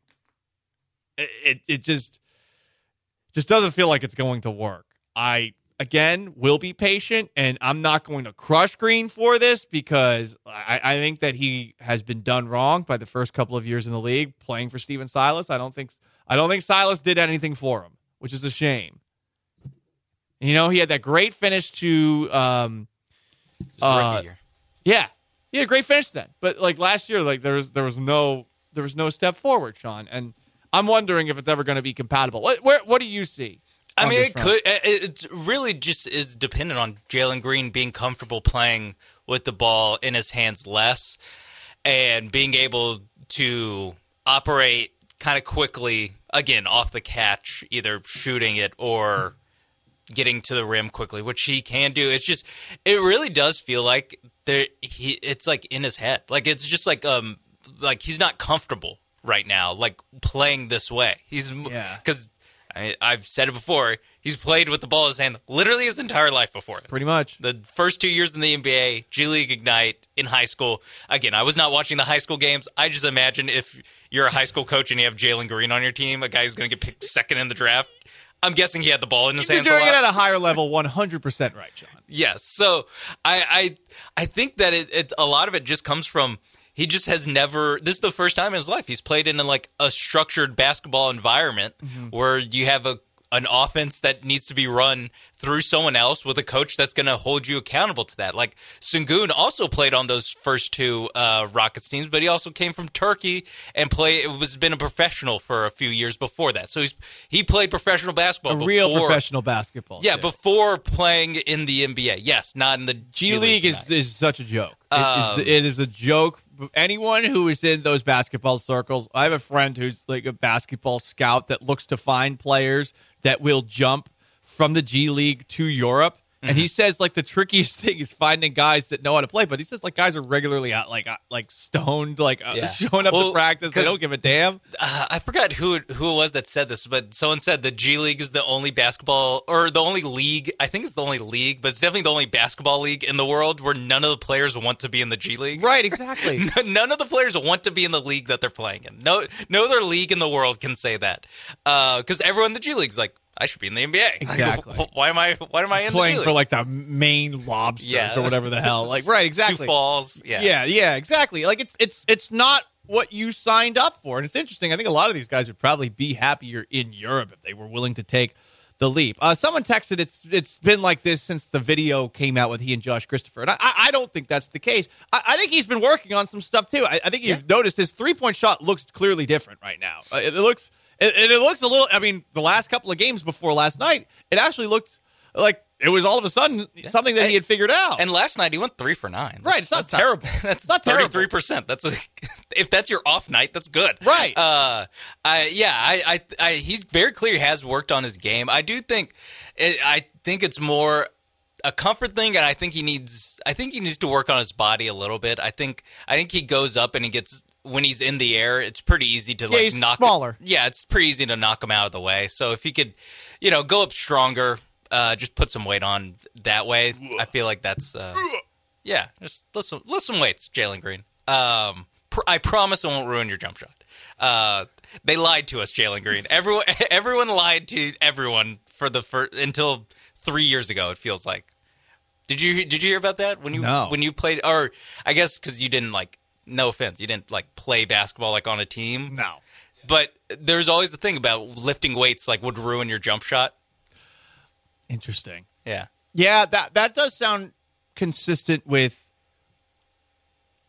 It, it, it just, just doesn't feel like it's going to work. I. Again, will be patient, and I'm not going to crush Green for this because I, I think that he has been done wrong by the first couple of years in the league playing for Steven Silas. I don't think I don't think Silas did anything for him, which is a shame. You know, he had that great finish to um, uh, year. Yeah, he had a great finish then, but like last year, like there was there was no there was no step forward, Sean, and I'm wondering if it's ever going to be compatible. What where, what do you see? I mean, it could. It really just is dependent on Jalen Green being comfortable playing with the ball in his hands less and being able to operate kind of quickly, again, off the catch, either shooting it or getting to the rim quickly, which he can do. It's just, it really does feel like there. He, it's like in his head. Like, it's just like, um, like he's not comfortable right now, like playing this way. He's, yeah. Because I, I've said it before. He's played with the ball in his hand literally his entire life before. Pretty much. The first two years in the N B A, G League Ignite, in high school. Again, I was not watching the high school games. I just imagine if you're a high school coach and you have Jalen Green on your team, a guy who's going to get picked second in the draft, I'm guessing he had the ball in his You're hands doing a lot. it at a higher level, one hundred percent right, John. Yes. So I I, I think that it, it a lot of it just comes from he just has never – this is the first time in his life he's played in a, like a structured basketball environment mm-hmm. where you have a an offense that needs to be run through someone else with a coach that's going to hold you accountable to that. Like Sengun also played on those first two uh, Rockets teams, but he also came from Turkey and play. It was been a professional for a few years before that. So he's he played professional basketball. A before, real professional basketball. Yeah, too. Before playing in the N B A. Yes, not in the G, G League. Is, is such a joke. It, Um, is, it is a joke. Anyone who is in those basketball circles, I have a friend who's like a basketball scout that looks to find players that will jump from the G League to Europe. Mm-hmm. And he says like the trickiest thing is finding guys that know how to play. But he says like guys are regularly out like uh, like stoned, like uh, Yeah. showing up Well, to practice. They don't give a damn. Uh, I forgot who it, who it was that said this, but someone said the G League is the only basketball or the only league. I think it's the only league, but it's definitely the only basketball league in the world where none of the players want to be in the G League. Right, exactly. None of the players want to be in the league that they're playing in. No, no other league in the world can say that because uh, everyone in the G League is like, I should be in the N B A. Exactly. Like, why am I? Why am I in Playing the G for League? like the Maine Lobsters Yeah. or whatever the hell? Like right, exactly. Sioux Falls. Yeah. yeah, yeah, exactly. Like it's it's it's not what you signed up for, and it's interesting. I think a lot of these guys would probably be happier in Europe if they were willing to take the leap. Uh, someone texted, "It's it's been like this since the video came out with he and Josh Christopher," and I, I don't think that's the case. I, I think he's been working on some stuff too. I, I think you've yeah. noticed his three point shot looks clearly different right now. Uh, it, it looks. And it, it looks a little, I mean, the last couple of games before last night, it actually looked like it was all of a sudden something that and, he had figured out. And last night he went three for nine. Right. It's not that's terrible. Not, that's not thirty-three percent. That's a, if that's your off night, that's good. Right. Uh, I, yeah, I, I, I, he's very clear he has worked on his game. I do think, it, I think it's more a comfort thing, and I think he needs, I think he needs to work on his body a little bit. I think, I think he goes up and he gets, when he's in the air, it's pretty easy to yeah, like he's knock smaller. It, yeah, it's pretty easy to knock him out of the way. So if he could, you know, go up stronger, uh, just put some weight on that way. I feel like that's, uh, yeah, just lift some, lift some weights, Jalen Green. Um, pr- I promise it won't ruin your jump shot. Uh, they lied to us, Jalen Green. Everyone, everyone lied to everyone for the first, until three years ago. It feels like. Did you did you hear about that when you no. when you played? Or I guess because you didn't like. No offense, you didn't like play basketball like on a team. No, but there's always the thing about lifting weights like would ruin your jump shot. Interesting. Yeah, yeah. That that does sound consistent with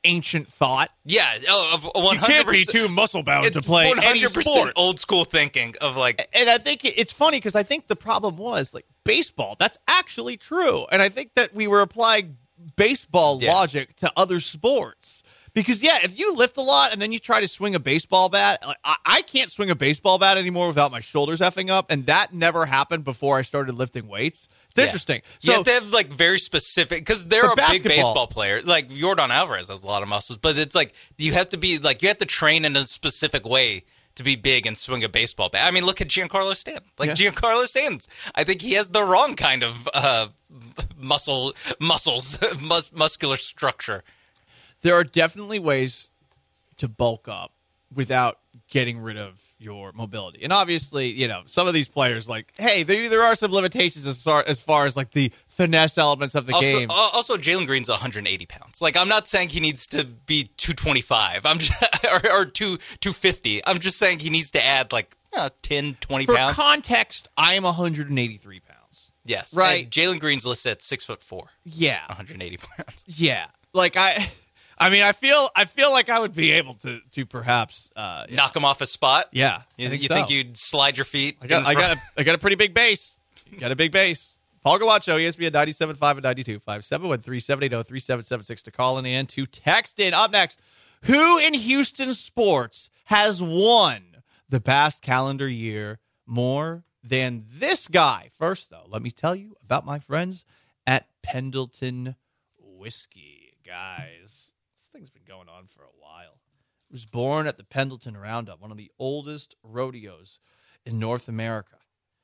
ancient thought. Yeah, oh, of one hundred percent. You can't be too muscle bound to play one hundred percent any sport. Old school thinking of like, and I think it's funny because I think the problem was like baseball. That's actually true, and I think that we were applying baseball Yeah. logic to other sports. Because, yeah, if you lift a lot and then you try to swing a baseball bat, like, I, I can't swing a baseball bat anymore without my shoulders effing up, and that never happened before I started lifting weights. It's Yeah. interesting. You So have to have like very specific, because there But are big basketball- baseball players. Like Yordan Alvarez has a lot of muscles, but it's like you have to be like you have to train in a specific way to be big and swing a baseball bat. I mean, look at Giancarlo Stanton. Like Yeah. Giancarlo Stanton, I think he has the wrong kind of uh, muscle muscles mus- muscular structure. there are definitely ways to bulk up without getting rid of your mobility. And obviously, you know, some of these players, like, hey, there, there are some limitations as far, as far as like the finesse elements of the Also, game. al- also Jalen Green's one hundred eighty pounds. Like, I'm not saying he needs to be two twenty-five. I'm just, or, or two two fifty. I'm just saying he needs to add like uh, ten, twenty For pounds. context, I am one hundred eighty-three pounds. Yes, Right. And Jalen Green's listed at six foot four. Yeah. one hundred eighty pounds. Yeah. Like I I mean, I feel I feel like I would be able to to perhaps uh Knock him off his spot. Yeah. You I think you so. think you'd slide your feet? I got, in I front- got, a, I got a pretty big base. Got a big base. Paul Gallant Show, E S P N ninety-seven point five and ninety-two point five, seven one three, seven eight zero, three seven seven six to call in and to text in. Up next, who in Houston sports has won the past calendar year more than this guy? First, though, let me tell you about my friends at Pendleton Whiskey. Guys, this thing's been going on for a while. It was born at the Pendleton Roundup, one of the oldest rodeos in North America.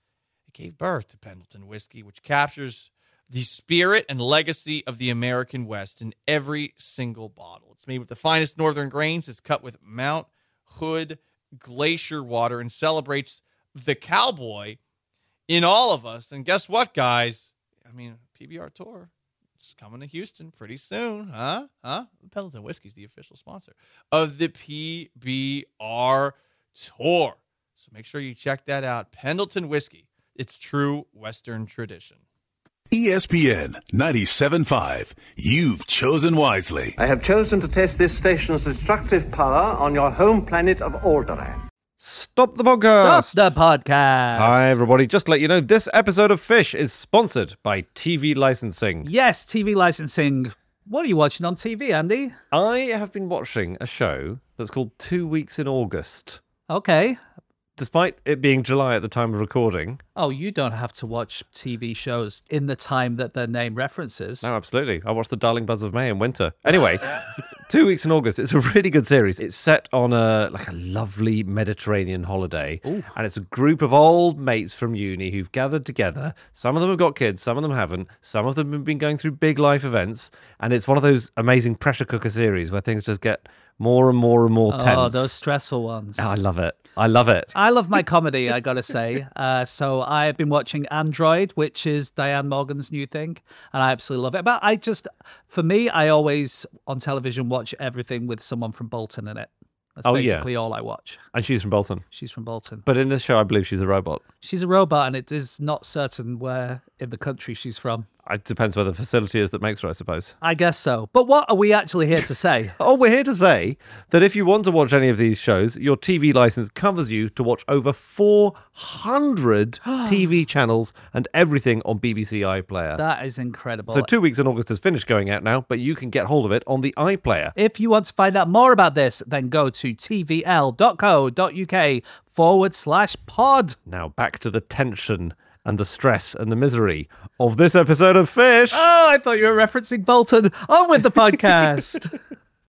It gave birth to Pendleton Whiskey, which captures the spirit and legacy of the American West in every single bottle. It's made with the finest northern grains. It's cut with Mount Hood glacier water and celebrates the cowboy in all of us. And guess what, guys? I mean, P B R Tour. It's coming to Houston pretty soon, huh? Huh? Pendleton Whiskey is the official sponsor of the P B R Tour. So make sure you check that out. Pendleton Whiskey. It's true Western tradition. E S P N ninety-seven point five. You've chosen wisely. I have chosen to test this station's destructive power on your home planet of Alderaan. Stop the podcast. Stop the podcast. Hi, everybody. Just to let you know, this episode of Fish is sponsored by T V licensing. Yes, T V licensing. What are you watching on T V, Andy? I have been watching a show that's called Two Weeks in August. Okay. Despite it being July at the time of recording. Oh, you don't have to watch T V shows in the time that their name references. No, absolutely. I watched The Darling Buzz of May in winter. Anyway, Two Weeks in August. It's a really good series. It's set on a like a lovely Mediterranean holiday. Ooh. And it's a group of old mates from uni who've gathered together. Some of them have got kids, some of them haven't. Some of them have been going through big life events. And it's one of those amazing pressure cooker series where things just get more and more and more tense. Oh, those stressful ones. Oh, I love it. I love it. I love my comedy, I gotta say. Uh, so I've been watching Android, which is Diane Morgan's new thing, and I absolutely love it. But I just, for me, I always on television watch everything with someone from Bolton in it. That's Oh, yeah. basically all I watch. And she's from Bolton. She's from Bolton. But in this show, I believe she's a robot. She's a robot, and it is not certain where in the country she's from. It depends where the facility is that makes her, I suppose. I guess so. But what are we actually here to say? Oh, we're here to say that if you want to watch any of these shows, your T V license covers you to watch over four hundred T V channels and everything on B B C iPlayer. That is incredible. So Two Weeks in August has finished going out now, but you can get hold of it on the iPlayer. If you want to find out more about this, then go to tvl.co.uk forward slash pod. Now back to the tension and the stress and the misery of this episode of Fish. Oh, I thought you were referencing Bolton. On with the podcast.